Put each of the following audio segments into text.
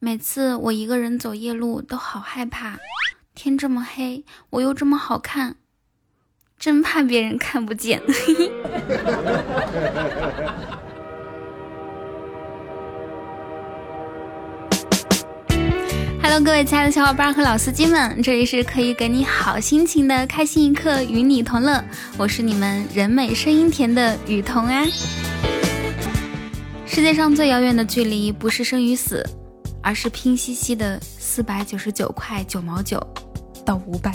每次我一个人走夜路都好害怕，天这么黑，我又这么好看，真怕别人看不见。Hello， 各位亲爱的小伙伴和老司机们，这里是可以给你好心情的开心一刻，与你同乐，我是你们人美声音甜的雨桐啊。世界上最遥远的距离不是生与死，而是拼夕夕的499块9毛9到500。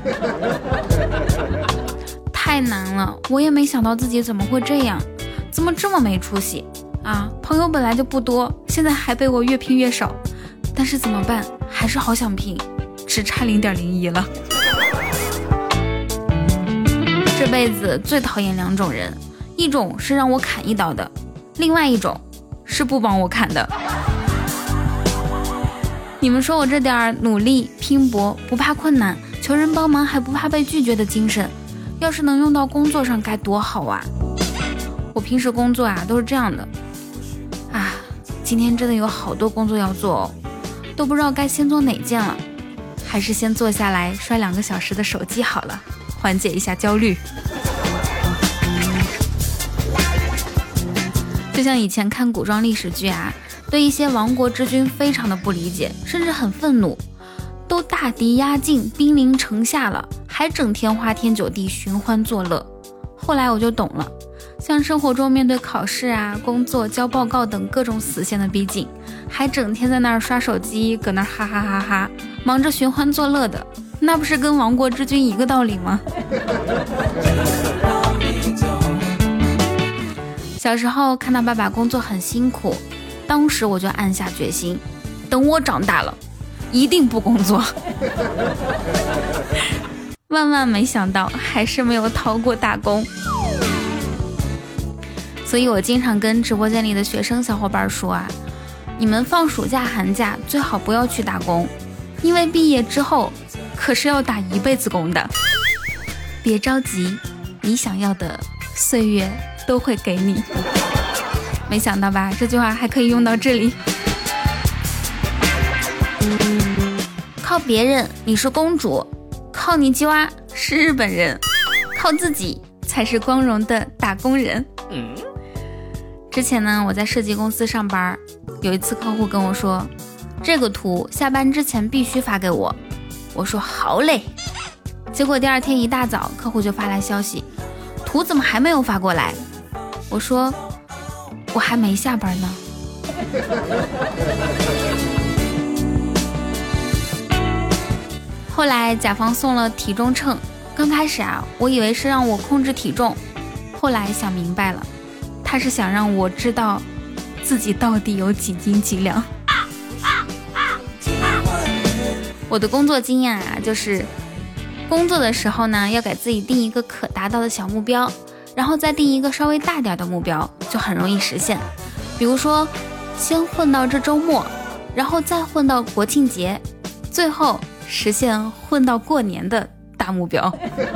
太难了，我也没想到自己怎么会这样，怎么这么没出息啊！朋友本来就不多，现在还被我越拼越少，但是怎么办？还是好想拼，只差0.01了。这辈子最讨厌2种人，一种是让我砍一刀的，另外一种是不帮我砍的。你们说我这点努力拼搏，不怕困难，求人帮忙还不怕被拒绝的精神，要是能用到工作上该多好啊！我平时工作啊都是这样的啊，今天真的有好多工作要做哦，都不知道该先做哪件了，还是先坐下来刷2个小时的手机好了，缓解一下焦虑。就像以前看古装历史剧啊，对一些亡国之君非常的不理解，甚至很愤怒，都大敌压境，兵临城下了，还整天花天酒地寻欢作乐。后来我就懂了，像生活中面对考试啊、工作、交报告等各种死线的逼近，还整天在那儿刷手机，搁那儿哈哈哈哈，忙着寻欢作乐的，那不是跟亡国之君一个道理吗？小时候看到爸爸工作很辛苦，当时我就暗下决心，等我长大了一定不工作。万万没想到还是没有逃过打工。所以我经常跟直播间里的学生小伙伴说啊，你们放暑假寒假最好不要去打工，因为毕业之后可是要打一辈子工的。别着急，你想要的岁月都会给你。没想到吧，这句话还可以用到这里。靠别人你是公主，靠你鸡蛙是日本人，靠自己才是光荣的打工人。之前呢，我在设计公司上班，有一次客户跟我说，这个图下班之前必须发给我。我说好嘞。结果第2天一大早，客户就发来消息，图怎么还没有发过来？我说我还没下班呢。后来甲方送了体重秤，刚开始啊，我以为是让我控制体重，后来想明白了，他是想让我知道自己到底有几斤几两。我的工作经验啊，就是工作的时候呢，要给自己定一个可达到的小目标，然后再定一个稍微大点的目标，就很容易实现。比如说先混到这周末，然后再混到国庆节，最后实现混到过年的大目标。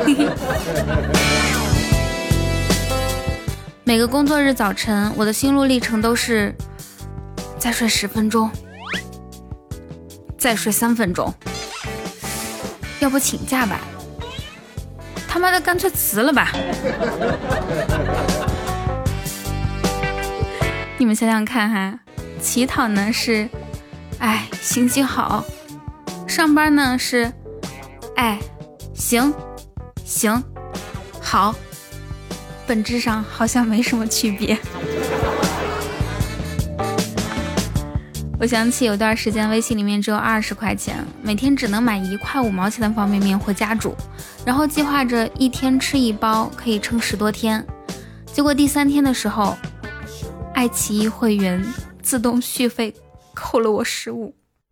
每个工作日早晨，我的心路历程都是再睡10分钟，再睡3分钟，要不请假吧，他妈的干脆辞了吧。你们想想看哈，乞讨呢是哎行行好，上班呢是哎行行好，本质上好像没什么区别。我想起有段时间微信里面只有20块钱，每天只能买1块5毛钱的方便面回家煮，然后计划着一天吃1包可以撑10多天，结果第3天的时候，爱奇艺会员自动续费扣了我15。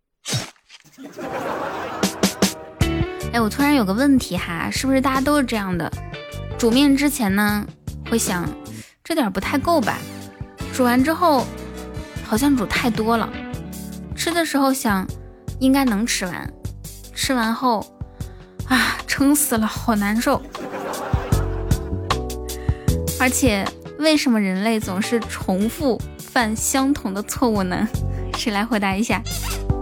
哎，我突然有个问题哈，是不是大家都是这样的？煮面之前呢，会想这点不太够吧？煮完之后好像煮太多了，吃的时候想应该能吃完，吃完后啊撑死了，好难受。而且为什么人类总是重复犯相同的错误呢？谁来回答一下？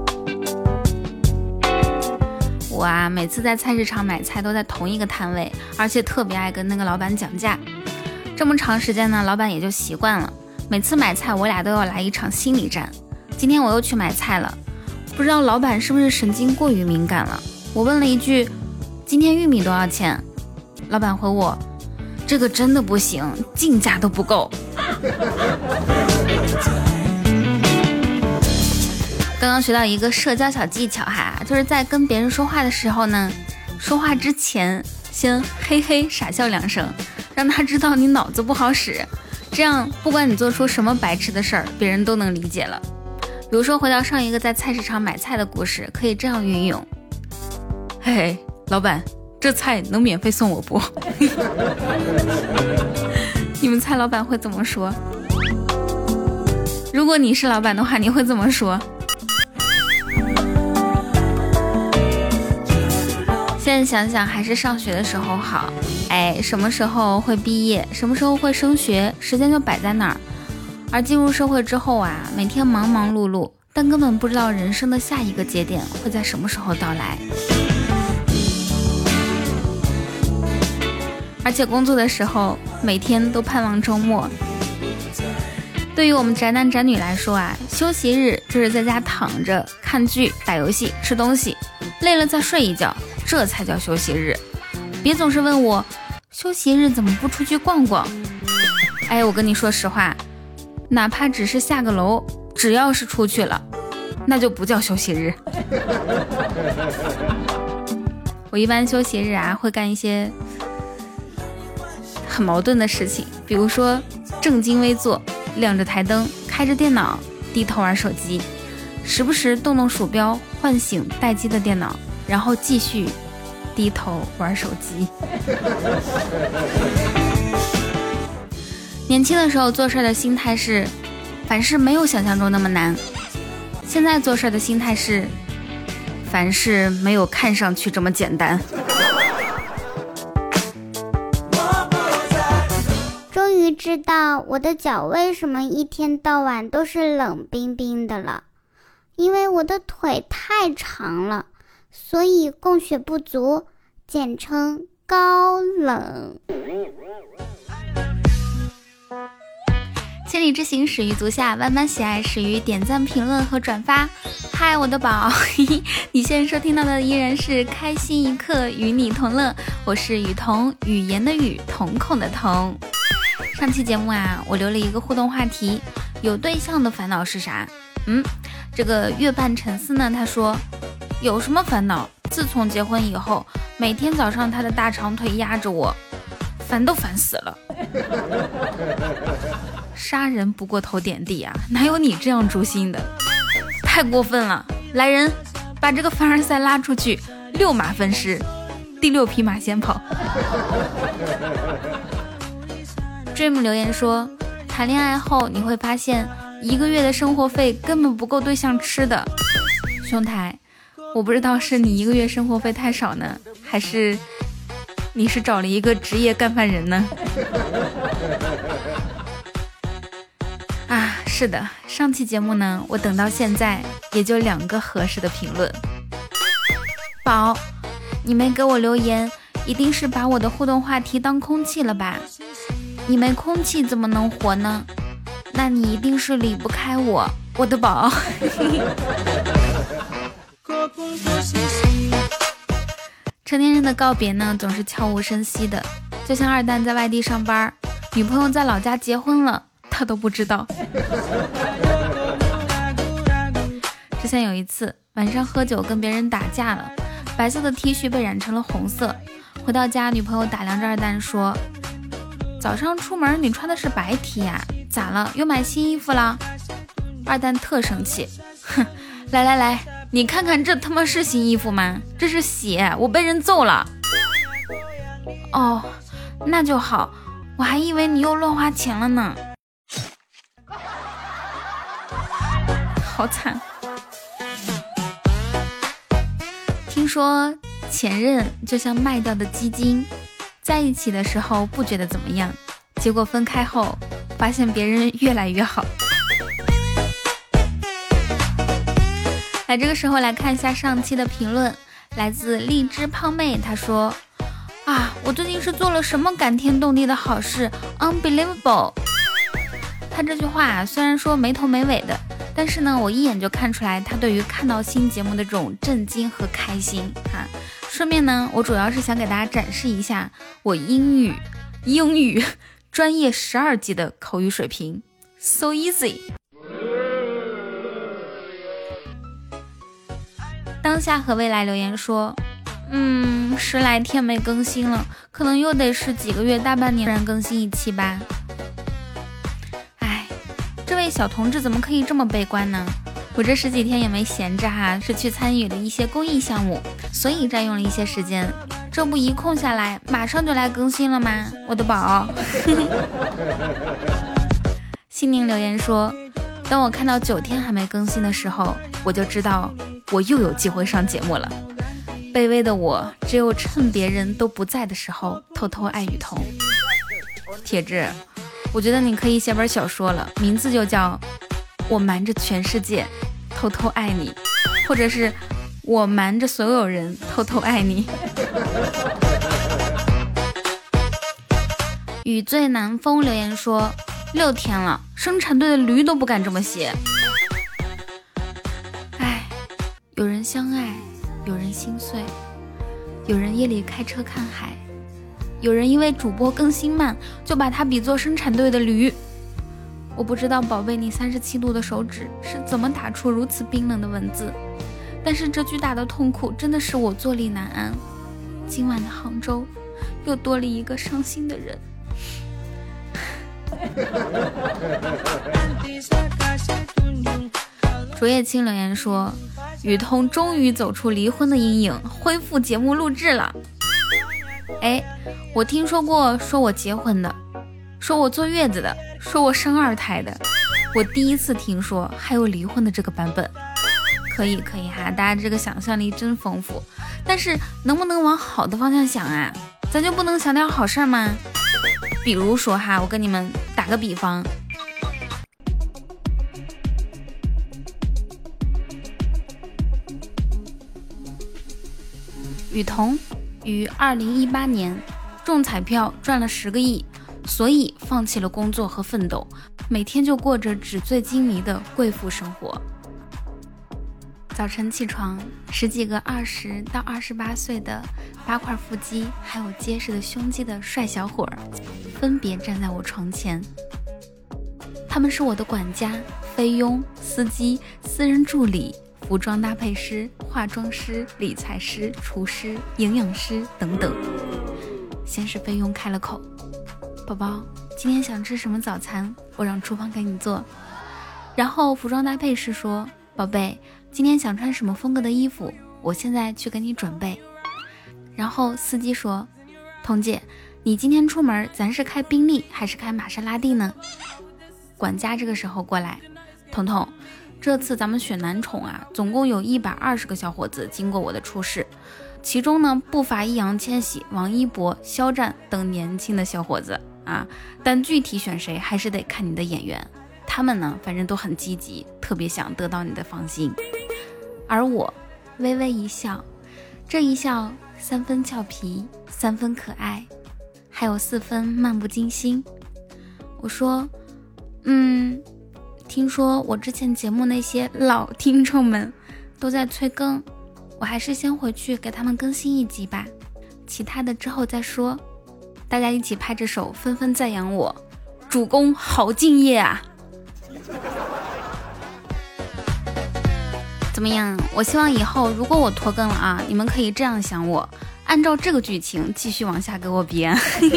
我啊，每次在菜市场买菜都在同一个摊位，而且特别爱跟那个老板讲价。这么长时间呢，老板也就习惯了。每次买菜，我俩都要来一场心理战。今天我又去买菜了，不知道老板是不是神经过于敏感了。我问了一句：“今天玉米多少钱？”老板回我：“这个真的不行，进价都不够。”刚刚学到一个社交小技巧哈，就是在跟别人说话的时候呢，说话之前先嘿嘿傻笑2声，让他知道你脑子不好使，这样不管你做出什么白痴的事儿，别人都能理解了。比如说回到上一个在菜市场买菜的故事，可以这样运用：嘿嘿，老板，这菜能免费送我不？你们猜老板会怎么说？如果你是老板的话，你会怎么说？现在想想还是上学的时候好，什么时候会毕业，什么时候会升学，时间就摆在那儿。而进入社会之后啊，每天忙忙碌碌，但根本不知道人生的下一个节点会在什么时候到来。而且工作的时候，每天都盼望周末。对于我们宅男宅女来说啊，休息日就是在家躺着看剧、打游戏、吃东西，累了再睡一觉，这才叫休息日。别总是问我休息日怎么不出去逛逛。我跟你说实话，哪怕只是下个楼，只要是出去了，那就不叫休息日。我一般休息日啊，会干一些很矛盾的事情，比如说正襟危坐，亮着台灯，开着电脑，低头玩手机，时不时动动鼠标唤醒待机的电脑，然后继续低头玩手机。年轻的时候做事的心态是凡事没有想象中那么难，现在做事的心态是凡事没有看上去这么简单。 终于知道我的脚为什么一天到晚都是冷冰冰的了，因为我的腿太长了，所以供血不足，简称高冷。 千里之行始于足下，万般喜爱始于点赞、评论和转发。嗨，我的宝，你现在收听到的依然是开心一刻与你同乐，我是雨桐，语言的语，瞳孔的瞳。上期节目啊，我留了一个互动话题，有对象的烦恼是啥？这个月半沉思呢，他说有什么烦恼？自从结婚以后，每天早上他的大长腿压着我，烦都烦死了。杀人不过头点地啊，哪有你这样诛心的？太过分了！来人，把这个凡尔赛拉出去，6马分尸，第6匹马先跑。Dream 留言说，谈恋爱后你会发现1个月的生活费根本不够对象吃的。兄台，我不知道是你1个月生活费太少呢，还是你是找了一个职业干饭人呢？是的，上期节目呢，我等到现在也就2个合适的评论。宝，你没给我留言，一定是把我的互动话题当空气了吧？你没空气怎么能活呢？那你一定是离不开我，我的宝。成年人的告别呢，总是悄无声息的，就像2蛋在外地上班，女朋友在老家结婚了，他都不知道。之前有一次晚上喝酒跟别人打架了，白色的 T 恤被染成了红色，回到家女朋友打量着2蛋说，早上出门你穿的是白 T 呀，咋了，又买新衣服了？2蛋特生气，哼，来，你看看这他妈是新衣服吗？这是血，我被人揍了。哦，那就好，我还以为你又乱花钱了呢。好惨。听说前任就像卖掉的基金，在一起的时候不觉得怎么样，结果分开后发现别人越来越好。来，这个时候来看一下上期的评论。 来自荔枝胖妹，她说啊，我最近是做了什么感天动地的好事 ，unbelievable。她这句话虽然说没头没尾的，但是呢，我一眼就看出来她对于看到新节目的这种震惊和开心啊。顺便呢，我主要是想给大家展示一下我英语专业12级的口语水平 ，so easy。当下和未来留言说，10来天没更新了，可能又得是几个月大半年才更新一期吧。哎，这位小同志怎么可以这么悲观呢？我这10几天也没闲着哈，是去参与了一些公益项目，所以占用了一些时间。这不一空下来，马上就来更新了吗？我的宝。心宁留言说，当我看到9天还没更新的时候，我就知道我又有机会上节目了。卑微的我，只有趁别人都不在的时候偷偷爱雨桐。铁志，我觉得你可以写本小说了，名字就叫我瞒着全世界偷偷爱你，或者是我瞒着所有人偷偷爱你。雨醉南风留言说，6天了，生产队的驴都不敢这么写。哎，有人相爱，有人心碎，有人夜里开车看海，有人因为主播更新慢就把他比作生产队的驴。我不知道宝贝你37度的手指是怎么打出如此冰冷的文字，但是这巨大的痛苦真的使我坐立难安。今晚的杭州又多了一个伤心的人。竹叶青留言说，雨桐终于走出离婚的阴影，恢复节目录制了。哎，我听说过说我结婚的，说我坐月子的，说我生2胎的，我第一次听说还有离婚的这个版本。可以哈，大家这个想象力真丰富，但是能不能往好的方向想啊？咱就不能想点好事吗？比如说哈，我跟你们打个比方，雨桐于2018年中彩票赚了10个亿，所以放弃了工作和奋斗，每天就过着纸醉金迷的贵妇生活。早晨起床，10几个20到28岁的8块腹肌还有结实的胸肌的帅小伙儿分别站在我床前，他们是我的管家、菲佣、司机、私人助理、服装搭配师、化妆师、理财师、厨师、营养师等等。先是菲佣开了口，宝宝，今天想吃什么早餐？我让厨房给你做。然后服装搭配师说，宝贝，今天想穿什么风格的衣服？我现在去给你准备。然后司机说，彤姐，你今天出门咱是开宾利还是开玛莎拉蒂呢？管家这个时候过来，彤彤，这次咱们选男宠啊，总共有120个小伙子经过我的出试，其中呢不乏易烊千玺、王一博、肖战等年轻的小伙子啊，但具体选谁还是得看你的眼缘。他们呢反正都很积极，特别想得到你的芳心。而我微微一笑，这一笑3分俏皮，3分可爱，还有4分漫不经心。我说听说我之前节目那些老听众们都在催更，我还是先回去给他们更新1集吧，其他的之后再说。大家一起拍着手纷纷赞扬我，主公好敬业啊。怎么样？我希望以后如果我拖更了啊，你们可以这样想我，按照这个剧情继续往下给我编。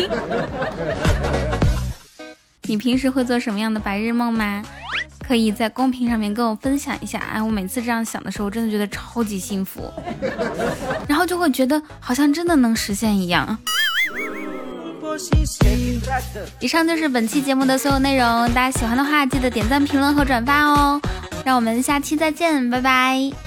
你平时会做什么样的白日梦吗？可以在公屏上面跟我分享一下。哎，我每次这样想的时候，真的觉得超级幸福，然后就会觉得好像真的能实现一样。以上就是本期节目的所有内容，大家喜欢的话记得点赞、评论和转发哦。让我们下期再见，拜拜。